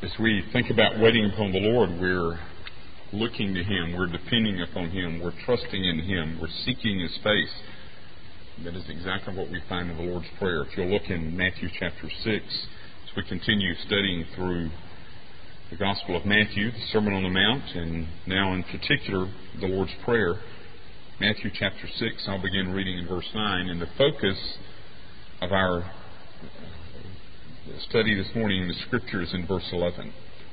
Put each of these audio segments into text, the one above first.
As we think about waiting upon the Lord, we're looking to Him, we're depending upon Him, we're trusting in Him, we're seeking His face. That is exactly what we find in the Lord's Prayer. If you'll look in Matthew chapter 6, as we continue studying through the Gospel of Matthew, the Sermon on the Mount, and now in particular the Lord's Prayer, Matthew chapter 6, I'll begin reading in verse 9, and the focus of our study this morning in the Scriptures in verse 11.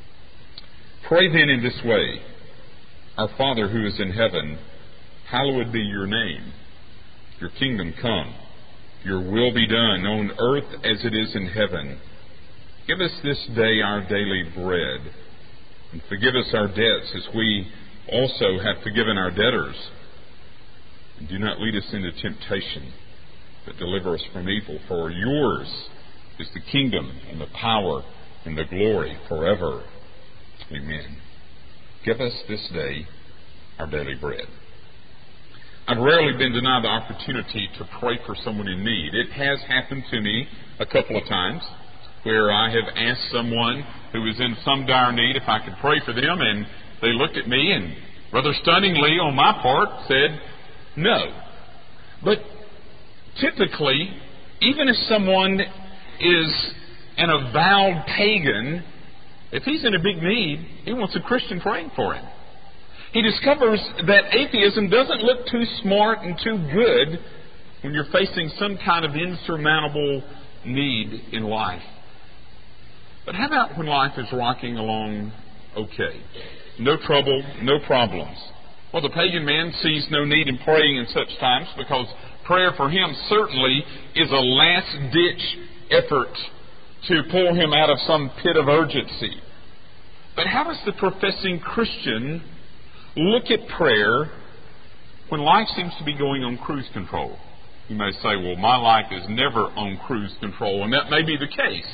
Pray then in this way: Our Father who is in heaven, hallowed be your name. Your kingdom come. Your will be done on earth as it is in heaven. Give us this day our daily bread, and forgive us our debts as we also have forgiven our debtors. And do not lead us into temptation, but deliver us from evil. For yours is the kingdom and the power and the glory forever. Amen. Give us this day our daily bread. I've rarely been denied the opportunity to pray for someone in need. It has happened to me a couple of times where I have asked someone who was in some dire need if I could pray for them, and they looked at me and rather stunningly on my part said no. But typically, even if someone is an avowed pagan, if he's in a big need, he wants a Christian praying for him. He discovers that atheism doesn't look too smart and too good when you're facing some kind of insurmountable need in life. But how about when life is rocking along okay? No trouble, no problems. Well, the pagan man sees no need in praying in such times because prayer for him certainly is a last-ditch effort to pull him out of some pit of urgency. But how does the professing Christian look at prayer when life seems to be going on cruise control? You may say, well, my life is never on cruise control, and that may be the case.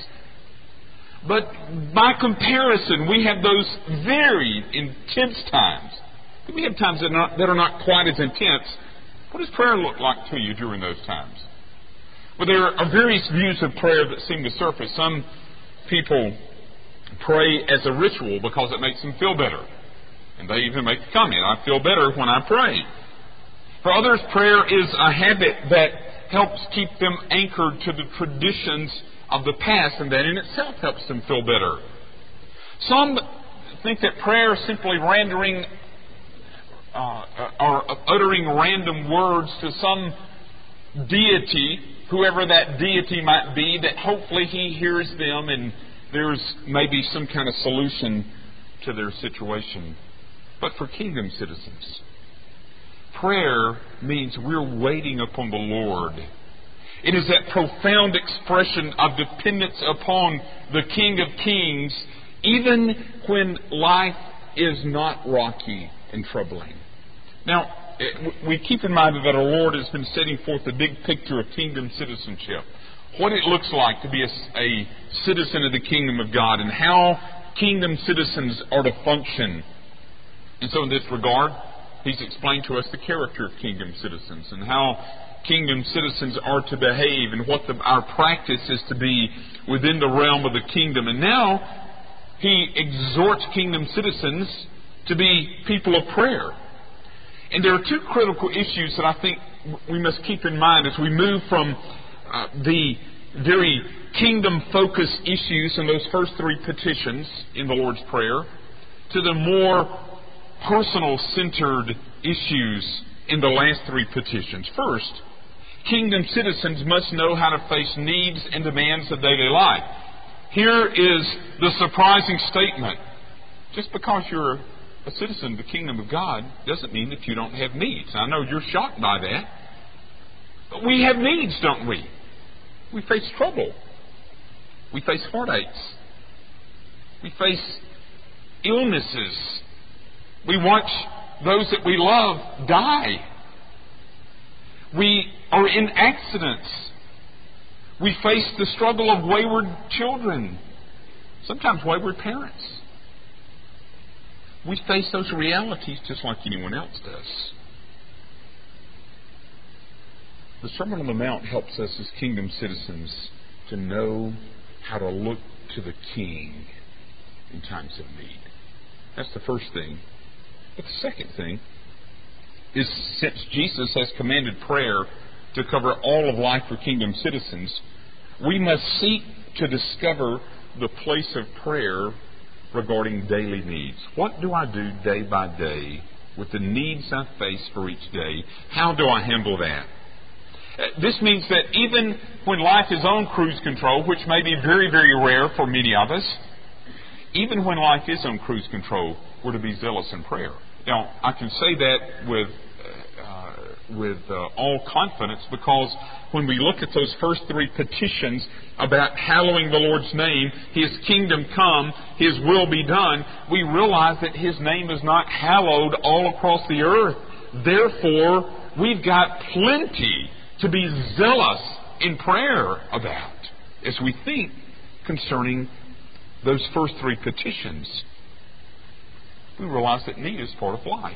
But by comparison, we have those very intense times. We have times that are not quite as intense. What does prayer look like to you during those times? Well, there are various views of prayer that seem to surface. Some people pray as a ritual because it makes them feel better. And they even make the comment, I feel better when I pray. For others, prayer is a habit that helps keep them anchored to the traditions of the past, and that in itself helps them feel better. Some think that prayer is simply rendering or uttering random words to some deity, whoever that deity might be, that hopefully he hears them and there's maybe some kind of solution to their situation. But for kingdom citizens, prayer means we're waiting upon the Lord. It is that profound expression of dependence upon the King of Kings, even when life is not rocky and troubling. Now, we keep in mind that our Lord has been setting forth the big picture of kingdom citizenship, what it looks like to be a citizen of the kingdom of God, and how kingdom citizens are to function. And so in this regard, He's explained to us the character of kingdom citizens and how kingdom citizens are to behave and what our practice is to be within the realm of the kingdom. And now He exhorts kingdom citizens to be people of prayer. And there are two critical issues that I think we must keep in mind as we move from the very kingdom-focused issues in those first three petitions in the Lord's Prayer to the more personal-centered issues in the last three petitions. First, kingdom citizens must know how to face needs and demands of daily life. Here is the surprising statement. Just because you're a citizen of the kingdom of God doesn't mean that you don't have needs. I know you're shocked by that. But we have needs, don't we? We face trouble. We face heartaches. We face illnesses. We watch those that we love die. We are in accidents. We face the struggle of wayward children, sometimes wayward parents. We face those realities just like anyone else does. The Sermon on the Mount helps us as kingdom citizens to know how to look to the King. in times of need. That's the first thing. But the second thing is, since Jesus has commanded prayer to cover all of life for kingdom citizens, we must seek to discover the place of prayer regarding daily needs. What do I do day by day with the needs I face for each day? How do I handle that? This means that even when life is on cruise control, which may be very, very rare for many of us, even when life is on cruise control, we're to be zealous in prayer. Now, I can say that with all confidence, because when we look at those first three petitions about hallowing the Lord's name, His kingdom come, His will be done, we realize that His name is not hallowed all across the earth. Therefore, we've got plenty to be zealous in prayer about as we think concerning those first three petitions. We realize that need is part of life.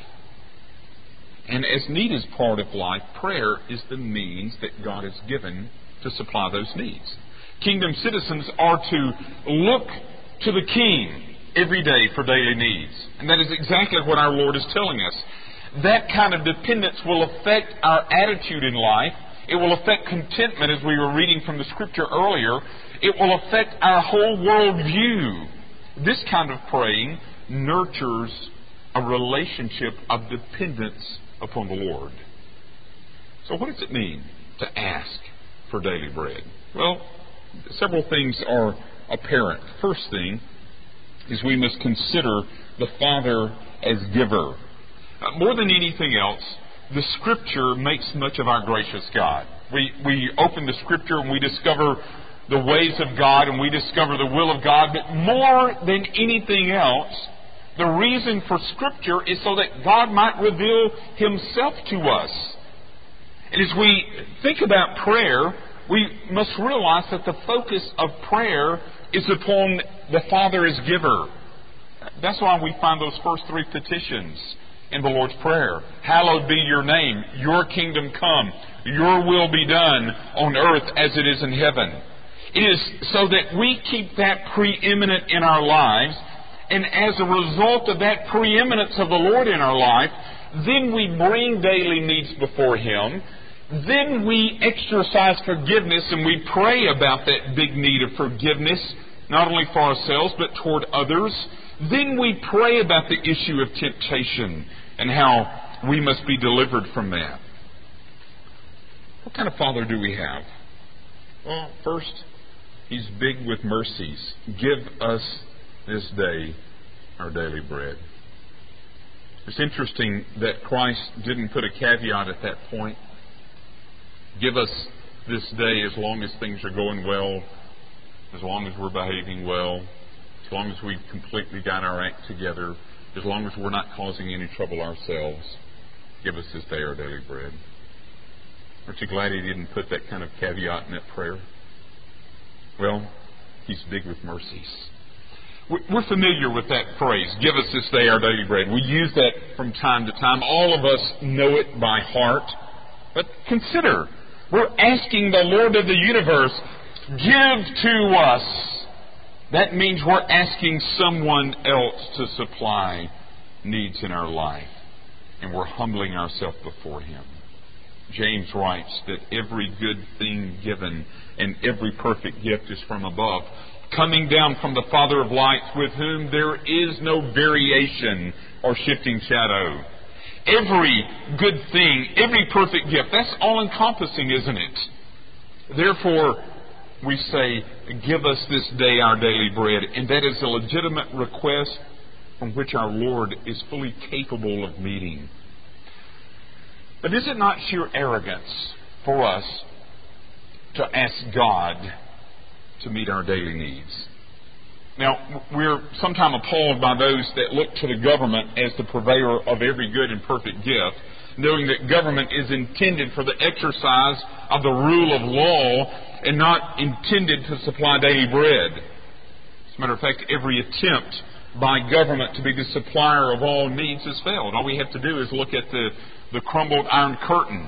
And as need is part of life, prayer is the means that God has given to supply those needs. Kingdom citizens are to look to the King every day for daily needs. And that is exactly what our Lord is telling us. That kind of dependence will affect our attitude in life. It will affect contentment, as we were reading from the Scripture earlier. It will affect our whole worldview. This kind of praying nurtures a relationship of dependence upon the Lord. So what does it mean to ask for daily bread? Well, several things are apparent. First thing is we must consider the Father as giver. More than anything else, the Scripture makes much of our gracious God. We open the Scripture and we discover the ways of God and we discover the will of God. But more than anything else, the reason for Scripture is so that God might reveal Himself to us. And as we think about prayer, we must realize that the focus of prayer is upon the Father as giver. That's why we find those first three petitions in the Lord's Prayer. Hallowed be your name, your kingdom come, your will be done on earth as it is in heaven. It is so that we keep that preeminent in our lives, and as a result of that preeminence of the Lord in our life, then we bring daily needs before Him. Then we exercise forgiveness and we pray about that big need of forgiveness, not only for ourselves but toward others. Then we pray about the issue of temptation and how we must be delivered from that. What kind of Father do we have? Well, first, He's big with mercies. Give us this day our daily bread. It's interesting that Christ didn't put a caveat at that point. Give us this day as long as things are going well, as long as we're behaving well, as long as we've completely got our act together, as long as we're not causing any trouble ourselves. Give us this day our daily bread. Aren't you glad He didn't put that kind of caveat in that prayer? Well, He's big with mercies. We're familiar with that phrase, give us this day our daily bread. We use that from time to time. All of us know it by heart. But consider, we're asking the Lord of the universe, give to us. That means we're asking someone else to supply needs in our life. And we're humbling ourselves before Him. James writes that every good thing given and every perfect gift is from above, coming down from the Father of lights, with whom there is no variation or shifting shadow. Every good thing, every perfect gift, that's all-encompassing, isn't it? Therefore, we say, give us this day our daily bread. And that is a legitimate request from which our Lord is fully capable of meeting. But is it not sheer arrogance for us to ask God to meet our daily needs? Now, we're sometimes appalled by those that look to the government as the purveyor of every good and perfect gift, knowing that government is intended for the exercise of the rule of law and not intended to supply daily bread. As a matter of fact, every attempt by government to be the supplier of all needs has failed. All we have to do is look at the crumbled Iron Curtain,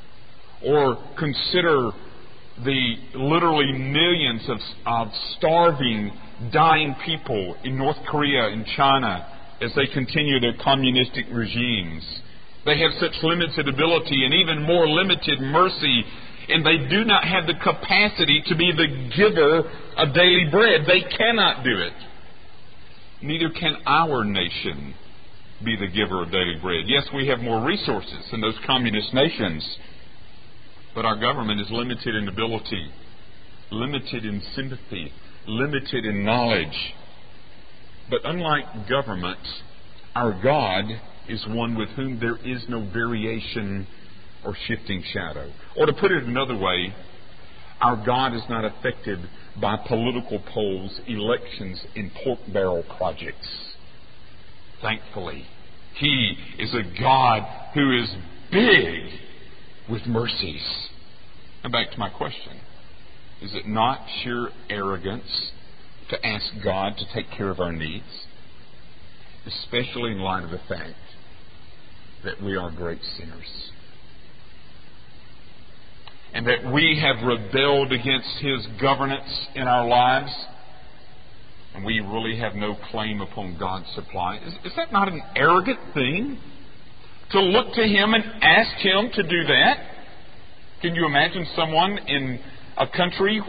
or consider the literally millions of starving dying people in North Korea and China as they continue their communistic regimes. They have such limited ability and even more limited mercy, and they do not have the capacity to be the giver of daily bread. They cannot do it. Neither can our nation be the giver of daily bread. Yes, we have more resources than those communist nations, but our government is limited in ability, limited in sympathy, limited in knowledge. But unlike government, our God is one with whom there is no variation or shifting shadow. Or to put it another way, our God is not affected by political polls, elections, and pork barrel projects. Thankfully, He is a God who is big with mercies. Now back to my question. Is it not sheer arrogance to ask God to take care of our needs? Especially in light of the fact that we are great sinners. And that we have rebelled against His governance in our lives. And we really have no claim upon God's supply. Is that not an arrogant thing? To look to Him and ask Him to do that? Can you imagine someone in a country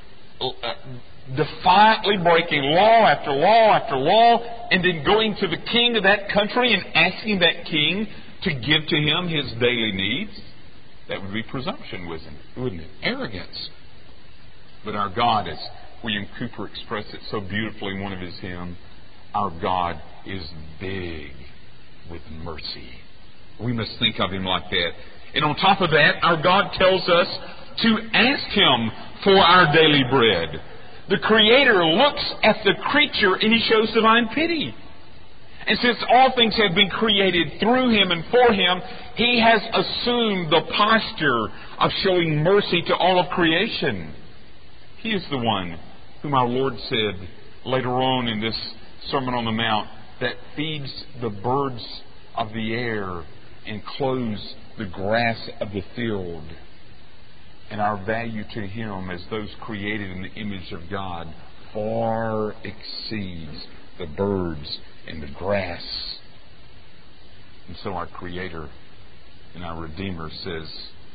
defiantly breaking law after law after law, and then going to the king of that country and asking that king to give to him his daily needs? That would be presumption, wouldn't it? Arrogance. But our God, as William Cooper expressed it so beautifully in one of his hymns, our God is big with mercy. We must think of Him like that. And on top of that, our God tells us to ask Him for our daily bread. The Creator looks at the creature and He shows divine pity. And since all things have been created through Him and for Him, He has assumed the posture of showing mercy to all of creation. He is the one whom our Lord said later on in this Sermon on the Mount that feeds the birds of the air and clothes the grass of the field. And our value to Him as those created in the image of God far exceeds the birds and the grass. And so our Creator and our Redeemer says,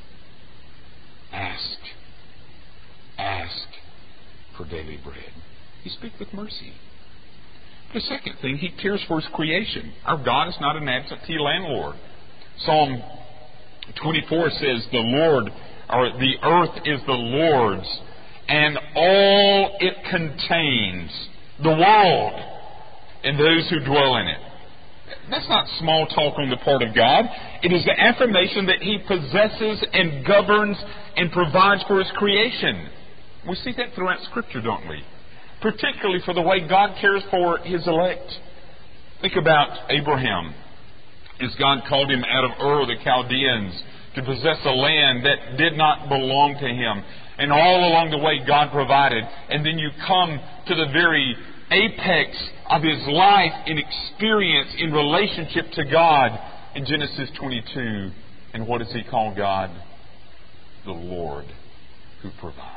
ask for daily bread. He speaks with mercy. The second thing, He cares for His creation. Our God is not an absentee landlord. Psalm 24 says, the earth is the Lord's, and all it contains, the world, and those who dwell in it. That's not small talk on the part of God. It is the affirmation that He possesses and governs and provides for His creation. We see that throughout Scripture, don't we? Particularly for the way God cares for His elect. Think about Abraham, as God called him out of Ur of the Chaldeans to possess a land that did not belong to him. And all along the way God provided. And then you come to the very apex of his life in experience, in relationship to God in Genesis 22. And what does he call God? The Lord who provides.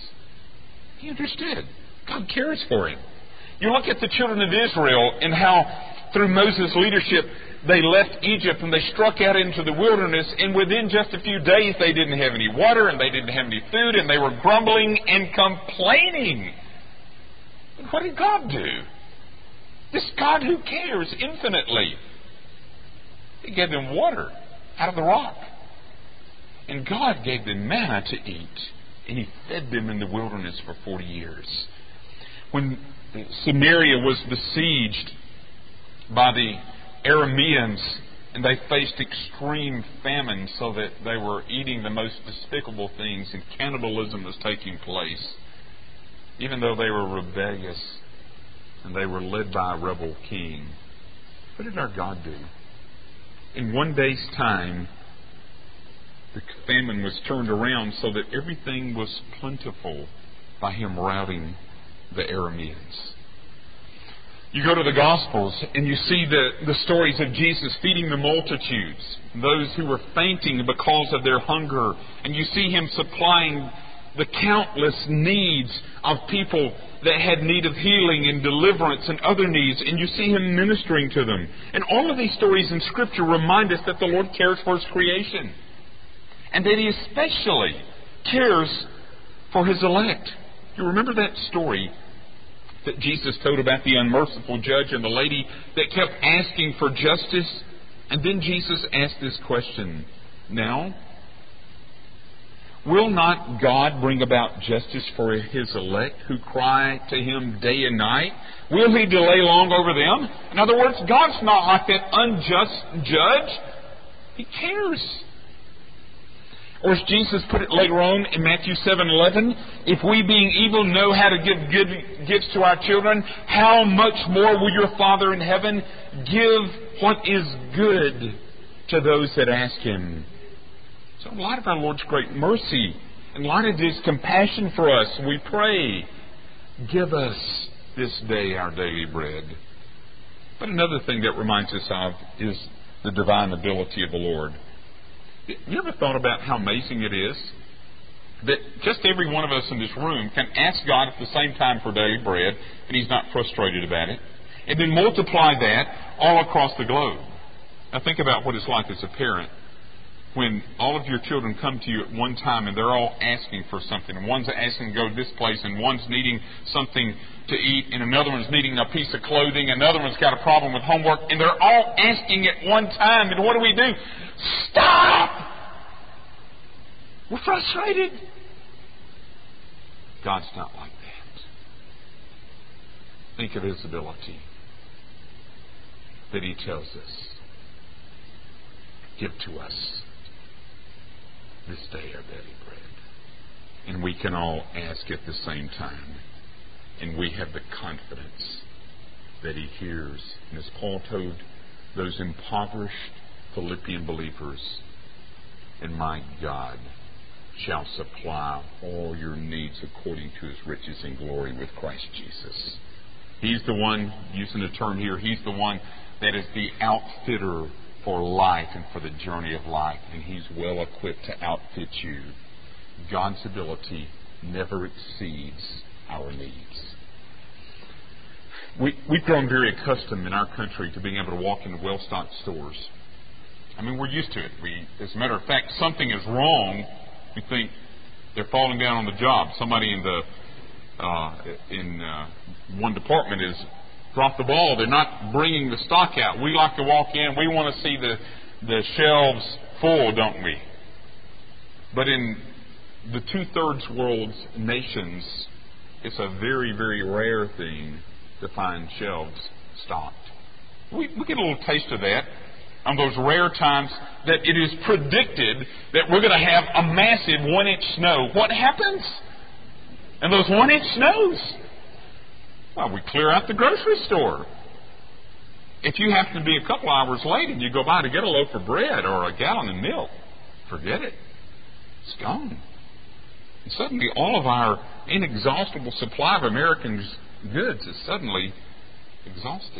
He understood. God cares for him. You look at the children of Israel and how through Moses' leadership they left Egypt and they struck out into the wilderness, and within just a few days they didn't have any water and they didn't have any food and they were grumbling and complaining. But what did God do? This God who cares infinitely. He gave them water out of the rock. And God gave them manna to eat. And He fed them in the wilderness for 40 years. When Samaria was besieged by the Arameans, and they faced extreme famine so that they were eating the most despicable things and cannibalism was taking place, even though they were rebellious and they were led by a rebel king. What did our God do? In one day's time, the famine was turned around so that everything was plentiful by Him routing the Arameans. You go to the Gospels and you see the stories of Jesus feeding the multitudes, those who were fainting because of their hunger. And you see Him supplying the countless needs of people that had need of healing and deliverance and other needs, and you see Him ministering to them. And all of these stories in Scripture remind us that the Lord cares for His creation, and that He especially cares for His elect. You remember that story that Jesus told about the unmerciful judge and the lady that kept asking for justice? And then Jesus asked this question, now, will not God bring about justice for His elect who cry to Him day and night? Will He delay long over them? In other words, God's not like that unjust judge. He cares. Or as Jesus put it later on in Matthew 7:11, if we being evil know how to give good gifts to our children, how much more will your Father in heaven give what is good to those that ask Him? So in light of our Lord's great mercy, in light of His compassion for us, we pray, give us this day our daily bread. But another thing that reminds us of is the divine ability of the Lord. You ever thought about how amazing it is that just every one of us in this room can ask God at the same time for daily bread, and He's not frustrated about it, and then multiply that all across the globe? Now think about what it's like as a parent when all of your children come to you at one time and they're all asking for something. And one's asking to go to this place, and one's needing something to eat, and another one's needing a piece of clothing, another one's got a problem with homework, and they're all asking at one time. And what do? Stop! We're frustrated. God's not like that. Think of His ability that He tells us, give to us this day our daily bread. And we can all ask at the same time. And we have the confidence that He hears. And as Paul told those impoverished Philippian believers, and my God shall supply all your needs according to His riches and glory with Christ Jesus. He's the one, using the term here, He's the one that is the outfitter for life and for the journey of life, and He's well equipped to outfit you. God's ability never exceeds our needs. We've grown very accustomed in our country to being able to walk into well-stocked stores. I mean, we're used to it. As a matter of fact, something is wrong. We think they're falling down on the job. Somebody in one department has dropped the ball. They're not bringing the stock out. We like to walk in. We want to see the shelves full, don't we? But in the 2/3 world's nations, it's a very, very rare thing to find shelves stocked. We get a little taste of that on those rare times that it is predicted that we're going to have a massive 1-inch snow. What happens in those 1-inch snows? Well, we clear out the grocery store. If you happen to be a couple hours late and you go by to get a loaf of bread or a gallon of milk, forget it. It's gone. And suddenly all of our inexhaustible supply of American goods is suddenly exhausted.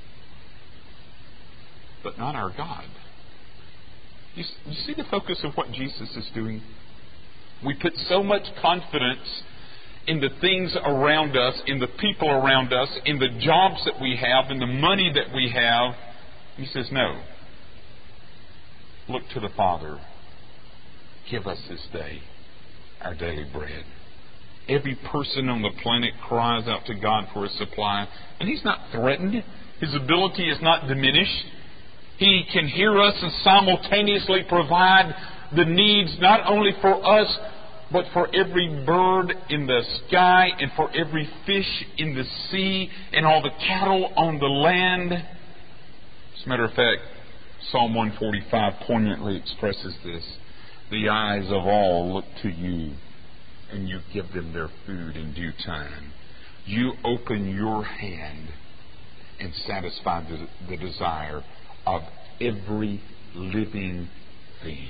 But not our God. You see the focus of what Jesus is doing? We put so much confidence in the things around us, in the people around us, in the jobs that we have, in the money that we have. He says, no. Look to the Father. Give us this day our daily bread. Every person on the planet cries out to God for a supply, and He's not threatened. His ability is not diminished. He can hear us and simultaneously provide the needs not only for us, but for every bird in the sky and for every fish in the sea and all the cattle on the land. As a matter of fact, Psalm 145 poignantly expresses this. The eyes of all look to you, and you give them their food in due time. You open your hand and satisfy the desire of every living thing.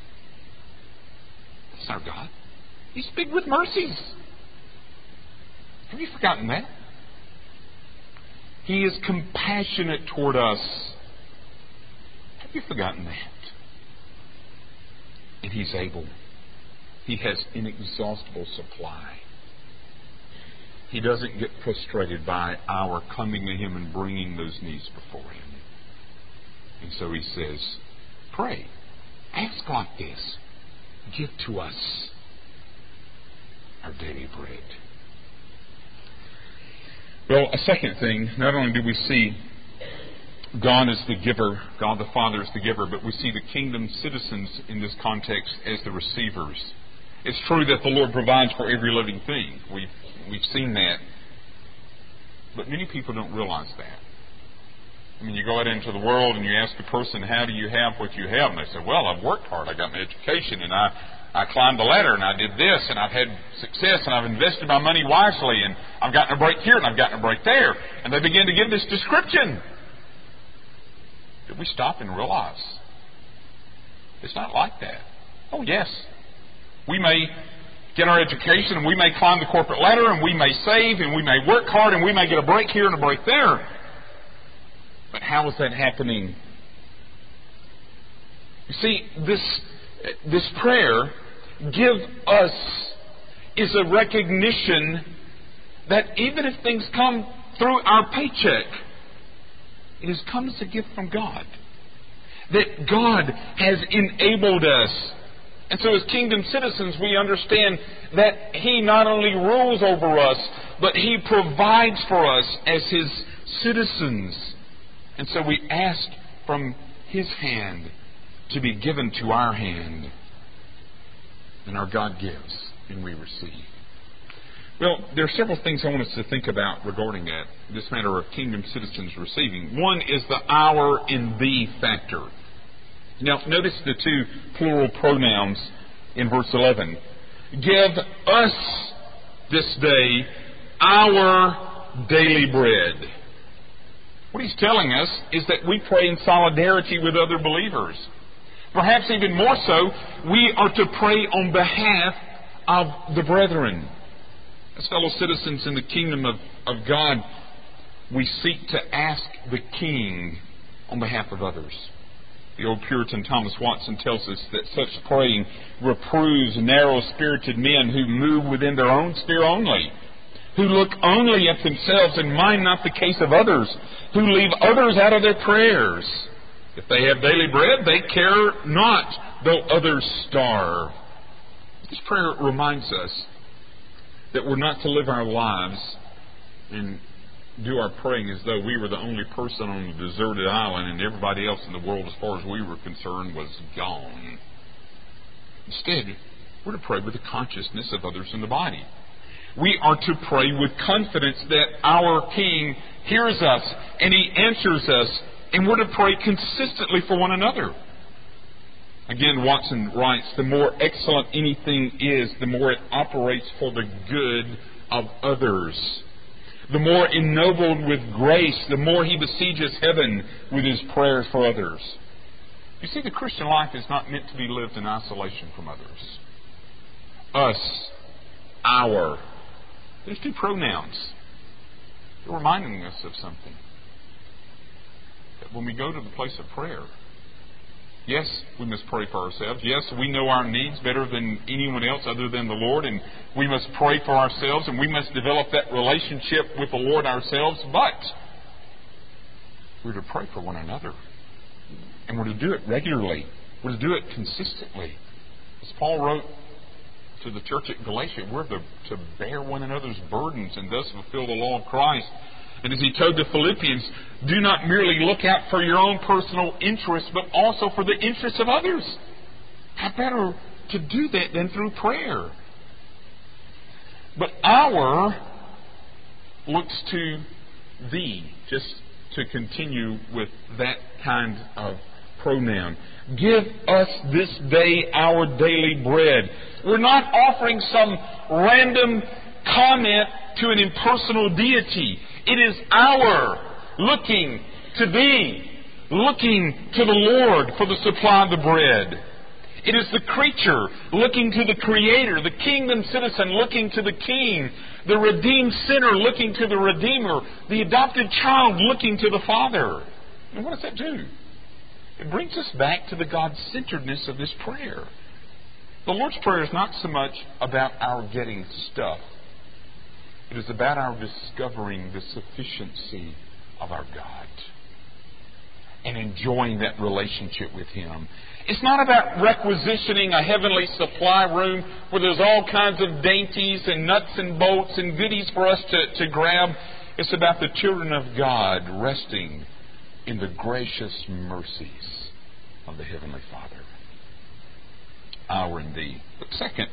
That's our God. He's big with mercies. Have you forgotten that? He is compassionate toward us. Have you forgotten that? And He's able. He has inexhaustible supply. He doesn't get frustrated by our coming to Him and bringing those needs before Him. And so He says, pray. Ask like this. Give to us our daily bread. Well, a second thing, not only do we see God as the giver, God the Father as the giver, but we see the kingdom citizens in this context as the receivers. It's true that the Lord provides for every living thing. We've seen that. But many people don't realize that. I mean, you go out into the world and you ask a person, how do you have what you have? And they say, well, I've worked hard. I got my education and I climbed the ladder and I did this and I've had success and I've invested my money wisely and I've gotten a break here and I've gotten a break there. And they begin to give this description. Did we stop and realize it's not like that? Oh, yes. We may get our education and we may climb the corporate ladder and we may save and we may work hard and we may get a break here and a break there. But how is that happening? You see, this prayer, give us, is a recognition that even if things come through our paycheck, it has come as a gift from God. That God has enabled us. And so as kingdom citizens, we understand that He not only rules over us, but He provides for us as His citizens. And so we ask from His hand to be given to our hand. And our God gives and we receive. Well, there are several things I want us to think about regarding that, this matter of kingdom citizens receiving. One is the our and thee factor. Now, notice the two plural pronouns in verse 11. Give us this day our daily bread. What he's telling us is that we pray in solidarity with other believers. Perhaps even more so, we are to pray on behalf of the brethren. As fellow citizens in the kingdom of God, we seek to ask the King on behalf of others. The old Puritan Thomas Watson tells us that such praying reproves narrow-spirited men who move within their own sphere only, who look only at themselves and mind not the case of others, who leave others out of their prayers. If they have daily bread, they care not, though others starve. This prayer reminds us that we're not to live our lives and do our praying as though we were the only person on a deserted island and everybody else in the world, as far as we were concerned, was gone. Instead, we're to pray with the consciousness of others in the body. We are to pray with confidence that our King hears us and He answers us, and we're to pray consistently for one another. Again, Watson writes, the more excellent anything is, the more it operates for the good of others. The more ennobled with grace, the more he besieges heaven with his prayers for others. You see, the Christian life is not meant to be lived in isolation from others. Us, our. There's two pronouns. They're reminding us of something. That when we go to the place of prayer, yes, we must pray for ourselves. Yes, we know our needs better than anyone else other than the Lord, and we must pray for ourselves, and we must develop that relationship with the Lord ourselves, but we're to pray for one another. And we're to do it regularly. We're to do it consistently. As Paul wrote to the church at Galatia, we're to bear one another's burdens and thus fulfill the law of Christ. And as he told the Philippians, do not merely look out for your own personal interests, but also for the interests of others. How better to do that than through prayer? But our looks to thee, just to continue with that kind of pronoun. Give us this day our daily bread. We're not offering some random comment to an impersonal deity. It is our looking to thee, looking to the Lord for the supply of the bread. It is the creature looking to the Creator, the kingdom citizen looking to the King, the redeemed sinner looking to the Redeemer, the adopted child looking to the Father. And what does that do? It brings us back to the God-centeredness of this prayer. The Lord's Prayer is not so much about our getting stuff. It is about our discovering the sufficiency of our God and enjoying that relationship with Him. It's not about requisitioning a heavenly supply room where there's all kinds of dainties and nuts and bolts and goodies for us to grab. It's about the children of God resting in the gracious mercies of the Heavenly Father. Our and thee. But second,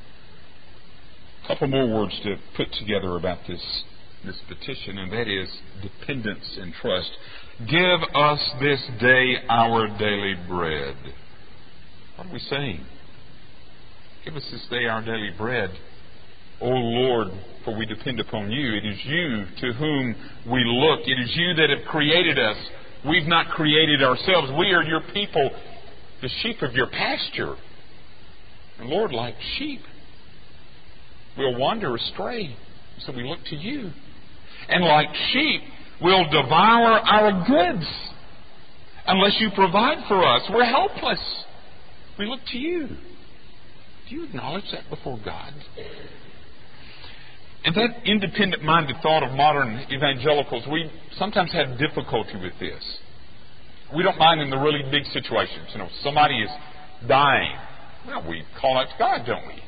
a couple more words to put together about this petition, and that is dependence and trust. Give us this day our daily bread. What are we saying? Give us this day our daily bread. O Lord, for we depend upon You. It is You to whom we look. It is You that have created us. We've not created ourselves. We are Your people, the sheep of Your pasture. And Lord, like sheep, we'll wander astray. So we look to You. And like sheep, we'll devour our goods unless You provide for us. We're helpless. We look to You. Do you acknowledge that before God? And that independent-minded thought of modern evangelicals, we sometimes have difficulty with this. We don't mind in the really big situations. You know, somebody is dying. Well, we call out to God, don't we?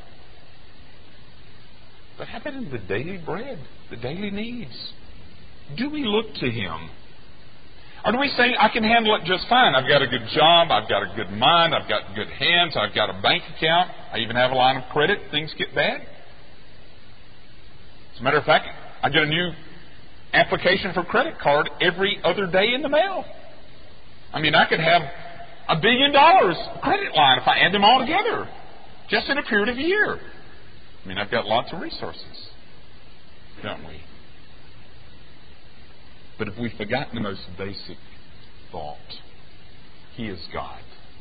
But how about in the daily bread, the daily needs? Do we look to Him? Or do we say, I can handle it just fine. I've got a good job. I've got a good mind. I've got good hands. I've got a bank account. I even have a line of credit. Things get bad. As a matter of fact, I get a new application for credit card every other day in the mail. I mean, I could have $1 billion credit line if I add them all together, just in a period of a year. I mean, I've got lots of resources, don't we? But if we've forgotten the most basic thought, He is God.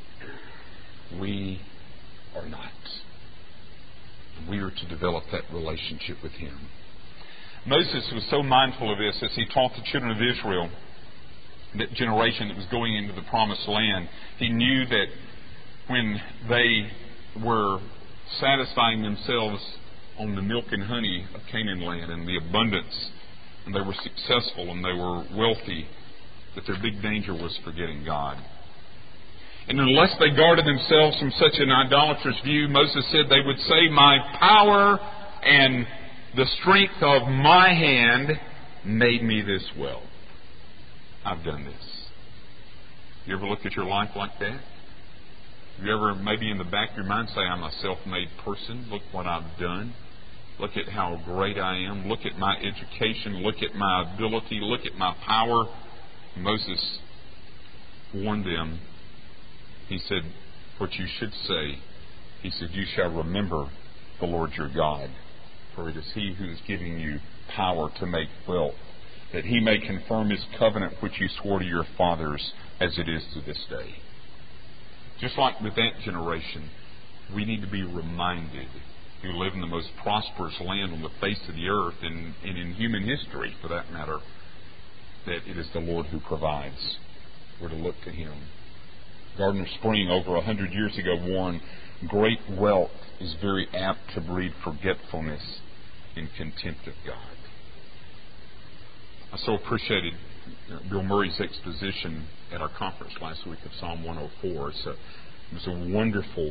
We are not. We are to develop that relationship with Him. Moses was so mindful of this as he taught the children of Israel, that generation that was going into the promised land. He knew that when they were satisfying themselves on the milk and honey of Canaan land and the abundance, and they were successful and they were wealthy, that their big danger was forgetting God. And unless they guarded themselves from such an idolatrous view, Moses said they would say, my power and the strength of my hand made me this well. I've done this. You ever look at your life like that? You ever maybe in the back of your mind say, I'm a self-made person. Look what I've done. Look at how great I am. Look at my education. Look at my ability. Look at my power. Moses warned them. He said, what you should say, he said, you shall remember the Lord your God, for it is He who is giving you power to make wealth, that He may confirm His covenant which He swore to your fathers, as it is to this day. Just like with that generation, we need to be reminded, who live in the most prosperous land on the face of the earth, and in human history for that matter, that it is the Lord who provides. We're to look to Him. Gardner Spring, over 100 years ago, warned, great wealth is very apt to breed forgetfulness and contempt of God. I so appreciated Bill Murray's exposition at our conference last week of Psalm 104. It was a wonderful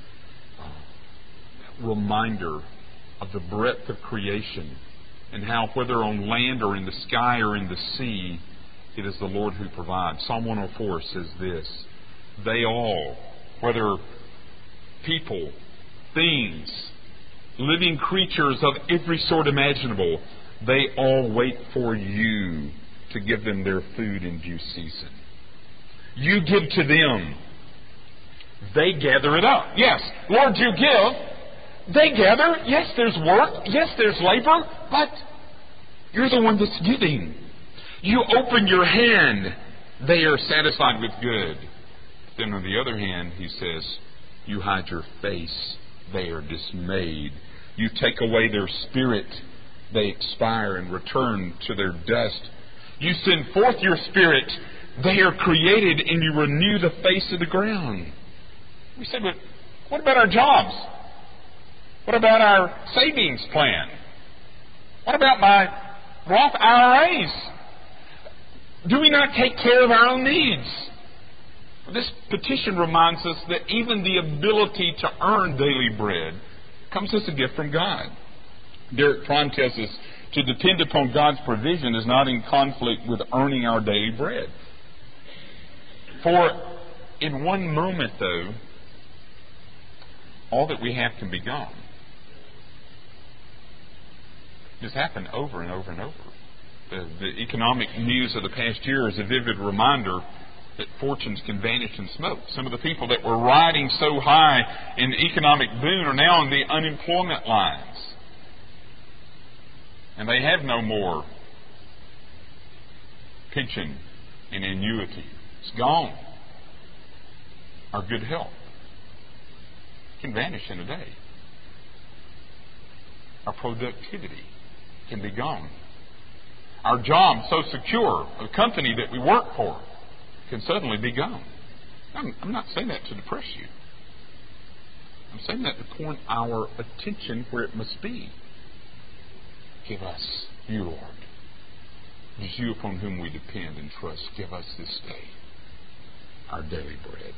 reminder of the breadth of creation and how, whether on land or in the sky or in the sea, it is the Lord who provides. Psalm 104 says this, they all, whether people, things, living creatures of every sort imaginable, they all wait for You to give them their food in due season. You give to them. They gather it up. Yes, Lord, You give. They gather. Yes, there's work. Yes, there's labor. But You're the one that's giving. You open Your hand. They are satisfied with good. Then on the other hand, He says, You hide Your face. They are dismayed. You take away their spirit. They expire and return to their dust. You send forth Your Spirit. They are created, and You renew the face of the ground. We said, but what about our jobs? What about our savings plan? What about my Roth IRAs? Do we not take care of our own needs? This petition reminds us that even the ability to earn daily bread comes as a gift from God. Derek Prime tells us to depend upon God's provision is not in conflict with earning our daily bread. For in one moment, though, all that we have can be gone. This happened over and over and over. The economic news of the past year is a vivid reminder that fortunes can vanish in smoke. Some of the people that were riding so high in economic boom are now on the unemployment lines. And they have no more pension and annuity. It's gone. Our good health can vanish in a day. Our productivity can be gone. Our job, so secure, the company that we work for, can suddenly be gone. I'm not saying that to depress you. I'm saying that to point our attention where it must be. Give us, you Lord, it is you upon whom we depend and trust. Give us this day our daily bread.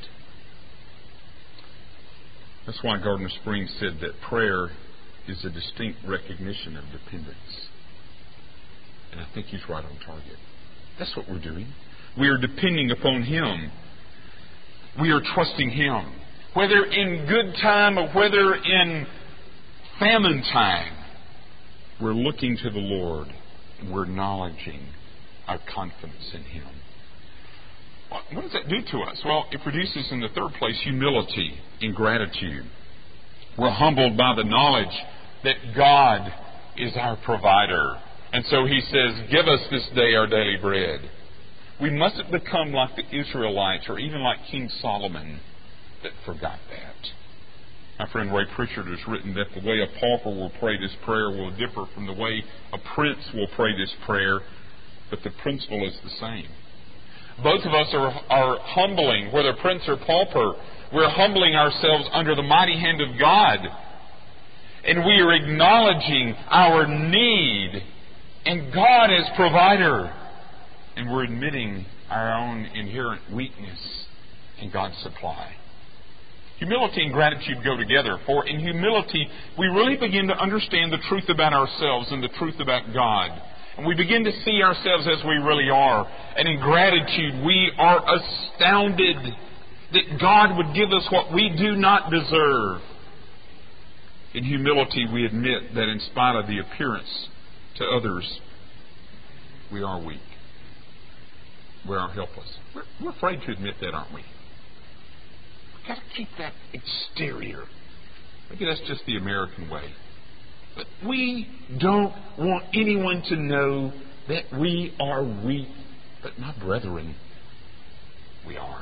That's why Gardner Springs said that prayer is a distinct recognition of dependence. And I think he's right on target. That's what we're doing. We are depending upon Him. We are trusting Him. Whether in good time or whether in famine time, we're looking to the Lord and we're acknowledging our confidence in Him. What does that do to us? Well, it produces in the third place humility and gratitude. We're humbled by the knowledge that God is our provider. And so He says, give us this day our daily bread. We mustn't become like the Israelites or even like King Solomon that forgot that. My friend Ray Pritchard has written that the way a pauper will pray this prayer will differ from the way a prince will pray this prayer, but the principle is the same. Both of us are humbling, whether prince or pauper. We're humbling ourselves under the mighty hand of God. And we are acknowledging our need and God as provider. And we're admitting our own inherent weakness and God's supply. Humility and gratitude go together, for in humility we really begin to understand the truth about ourselves and the truth about God. And we begin to see ourselves as we really are. And in gratitude we are astounded that God would give us what we do not deserve. In humility we admit that in spite of the appearance to others, we are weak. We are helpless. We're afraid to admit that, aren't we? We've got to keep that exterior. Maybe that's just the American way. But we don't want anyone to know that we are weak. But my brethren, we are.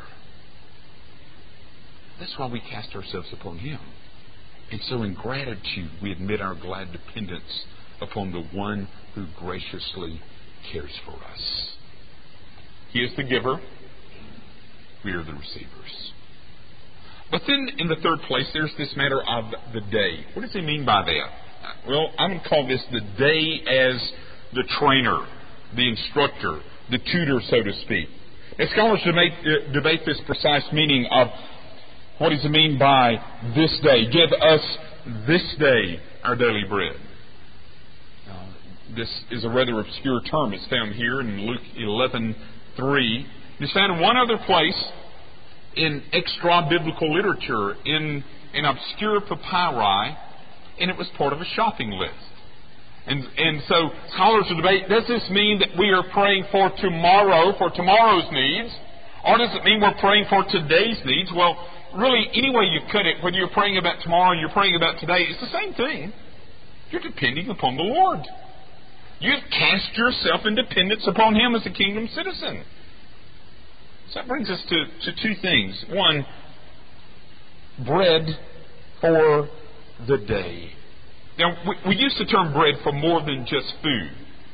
That's why we cast ourselves upon Him. And so in gratitude, we admit our glad dependence upon the one who graciously cares for us. He is the giver. We are the receivers. But then in the third place, there's this matter of the day. What does he mean by that? Well, I'm going to call this the day as the trainer, the instructor, the tutor, so to speak. And scholars debate this precise meaning of what does it mean by this day. Give us this day our daily bread. This is a rather obscure term. It's found here in Luke 11:3. It's found in one other place in extra-biblical literature, in obscure papyri, and it was part of a shopping list. And so scholars will debate, does this mean that we are praying for tomorrow, for tomorrow's needs? Or does it mean we're praying for today's needs? Well, really, any way you cut it, whether you're praying about tomorrow or you're praying about today, it's the same thing. You're depending upon the Lord. You've cast yourself in dependence upon Him as a kingdom citizen. So that brings us to two things. One, bread for the day. Now, we use the term bread for more than just food.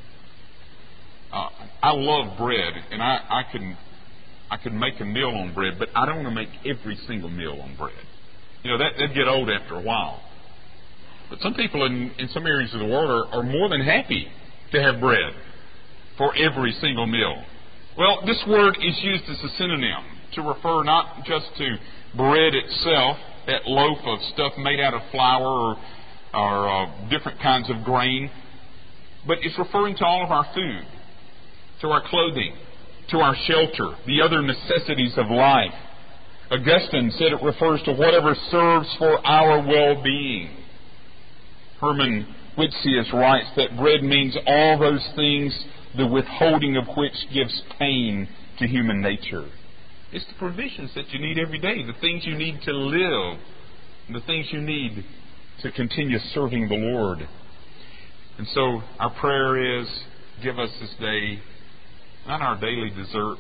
I love bread, and I can make a meal on bread, but I don't want to make every single meal on bread. You know, that'd get old after a while. But some people in some areas of the world are more than happy to have bread for every single meal. Well, this word is used as a synonym to refer not just to bread itself, that loaf of stuff made out of flour or different kinds of grain, but it's referring to all of our food, to our clothing, to our shelter, the other necessities of life. Augustine said it refers to whatever serves for our well-being. Herman Whitsius writes that bread means all those things, the withholding of which gives pain to human nature. It's the provisions that you need every day, the things you need to live, the things you need to continue serving the Lord. And so our prayer is, give us this day not our daily dessert,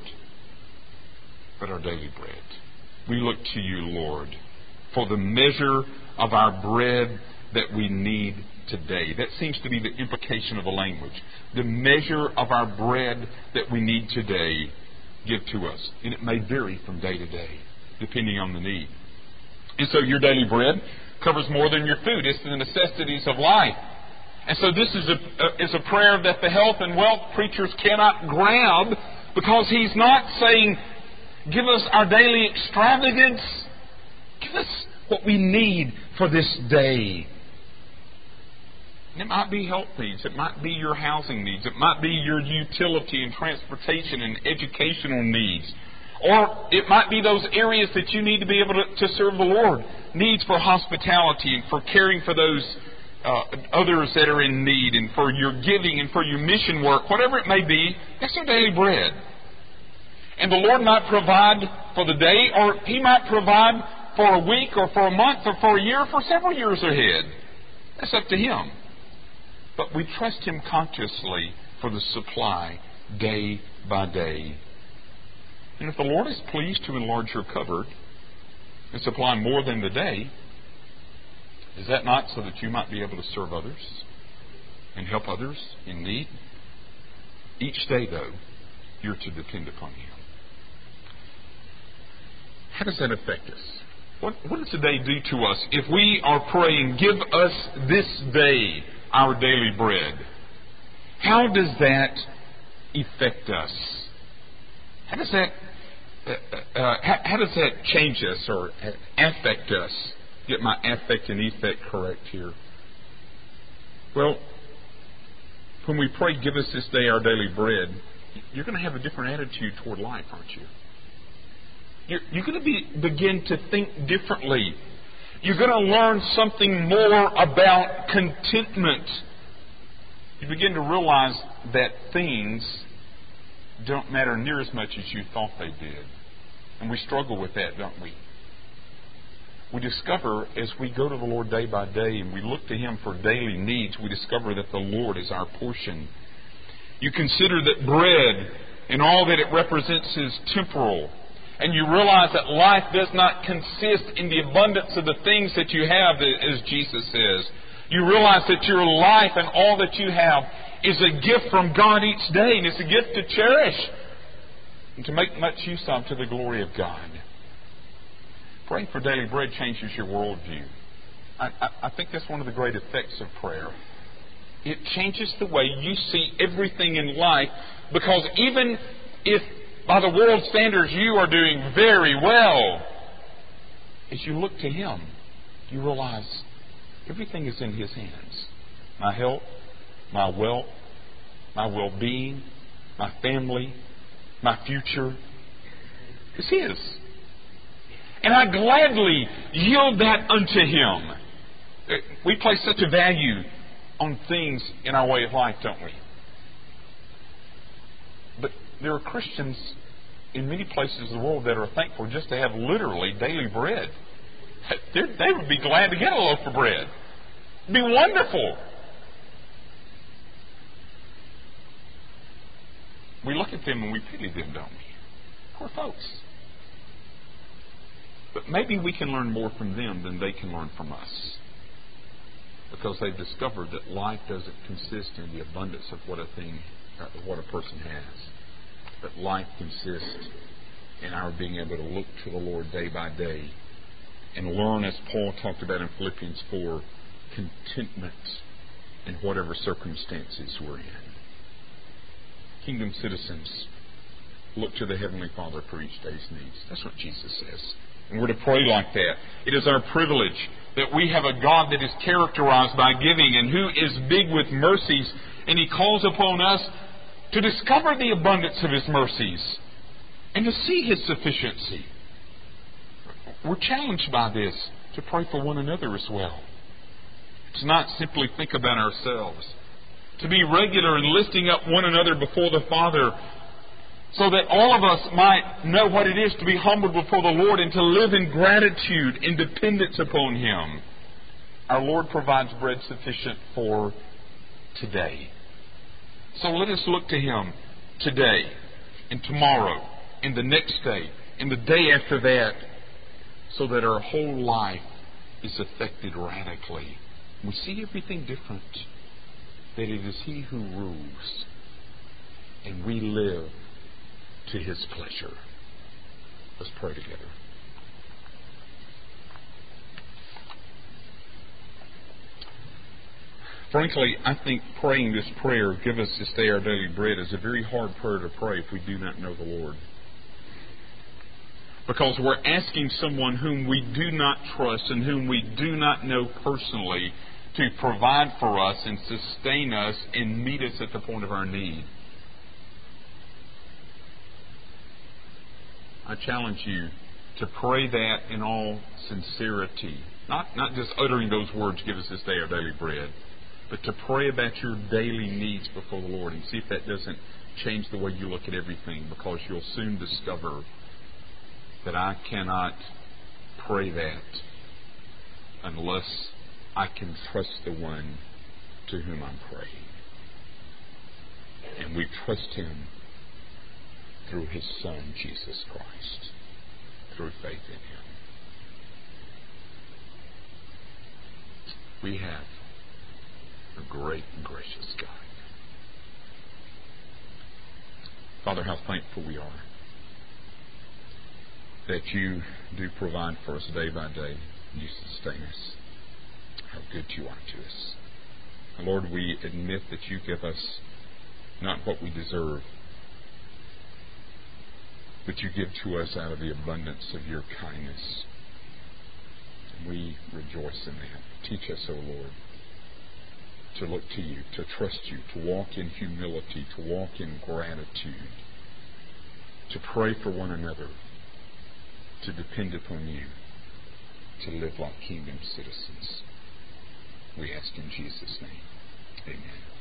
but our daily bread. We look to you, Lord, for the measure of our bread that we need today. That seems to be the implication of the language. The measure of our bread that we need today, give to us. And it may vary from day to day, depending on the need. And so your daily bread covers more than your food. It's the necessities of life. And so this is a prayer that the health and wealth preachers cannot grab, because he's not saying, give us our daily extravagance. Give us what we need for this day. And it might be health needs. It might be your housing needs. It might be your utility and transportation and educational needs. Or it might be those areas that you need to be able to serve the Lord. Needs for hospitality and for caring for those others that are in need, and for your giving and for your mission work. Whatever it may be, that's your daily bread. And the Lord might provide for the day, or He might provide for a week or for a month or for a year or for several years ahead. That's up to Him. But we trust Him consciously for the supply day by day. And if the Lord is pleased to enlarge your cupboard and supply more than the day, is that not so that you might be able to serve others and help others in need? Each day, though, you're to depend upon Him. How does that affect us? What does the day do to us if we are praying, give us this day our daily bread? How does that affect us? How does that change us or affect us? Get my affect and effect correct here. Well, when we pray, give us this day our daily bread, you're going to have a different attitude toward life, aren't you? You're going to begin to think differently. You're going to learn something more about contentment. You begin to realize that things don't matter near as much as you thought they did. And we struggle with that, don't we? We discover as we go to the Lord day by day and we look to Him for daily needs, we discover that the Lord is our portion. You consider that bread and all that it represents is temporal. And you realize that life does not consist in the abundance of the things that you have, as Jesus says. You realize that your life and all that you have is a gift from God each day, and it's a gift to cherish and to make much use of to the glory of God. Praying for daily bread changes your worldview. I think that's one of the great effects of prayer. It changes the way you see everything in life, because even if by the world standards you are doing very well, as you look to Him, you realize everything is in His hands. My health, my wealth, my well-being, my family, my future is His. And I gladly yield that unto Him. We place such a value on things in our way of life, don't we? But there are Christians in many places of the world that are thankful just to have literally daily bread. They would be glad to get a loaf of bread. It'd be wonderful. We look at them and we pity them, don't we? Poor folks. But maybe we can learn more from them than they can learn from us, because they've discovered that life doesn't consist in the abundance of what a person has. But life consists in our being able to look to the Lord day by day and learn, as Paul talked about in Philippians 4, contentment in whatever circumstances we're in. Kingdom citizens, look to the Heavenly Father for each day's needs. That's what Jesus says. And we're to pray like that. It is our privilege that we have a God that is characterized by giving and who is big with mercies, and He calls upon us to discover the abundance of His mercies and to see His sufficiency. We're challenged by this to pray for one another as well. To not simply think about ourselves. To be regular in lifting up one another before the Father, so that all of us might know what it is to be humbled before the Lord and to live in gratitude and dependence upon Him. Our Lord provides bread sufficient for today. So let us look to Him today and tomorrow and the next day and the day after that, so that our whole life is affected radically. We see everything different. That it is He who rules, and we live to His pleasure. Let's pray together. Frankly, I think praying this prayer, "Give us this day our daily bread," is a very hard prayer to pray if we do not know the Lord. Because we're asking someone whom we do not trust and whom we do not know personally to provide for us and sustain us and meet us at the point of our need. I challenge you to pray that in all sincerity. Not just uttering those words, "Give us this day our daily bread," but to pray about your daily needs before the Lord and see if that doesn't change the way you look at everything, because you'll soon discover that I cannot pray that unless I can trust the one to whom I'm praying. And we trust Him through His Son, Jesus Christ, through faith in Him. We have a great and gracious God. Father, how thankful we are that You do provide for us day by day. You sustain us. How good You are to us. And Lord, we admit that You give us not what we deserve, but You give to us out of the abundance of Your kindness. And we rejoice in that. Teach us, O Lord, to look to You, to trust You, to walk in humility, to walk in gratitude, to pray for one another, to depend upon You, to live like kingdom citizens. We ask in Jesus' name. Amen.